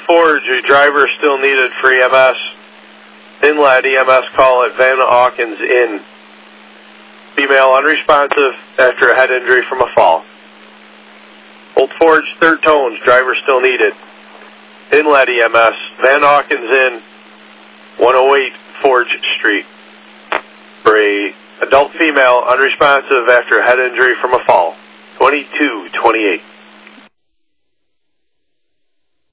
Forge, a driver still needed for EMS. Inlet EMS call at Van Hawkins Inn. Female unresponsive after a head injury from a fall. Old Forge, Third Tones, driver still needed. Inlet EMS, Van Hawkins Inn, 108 Forge Street. For a adult female unresponsive after a head injury from a fall. 2228.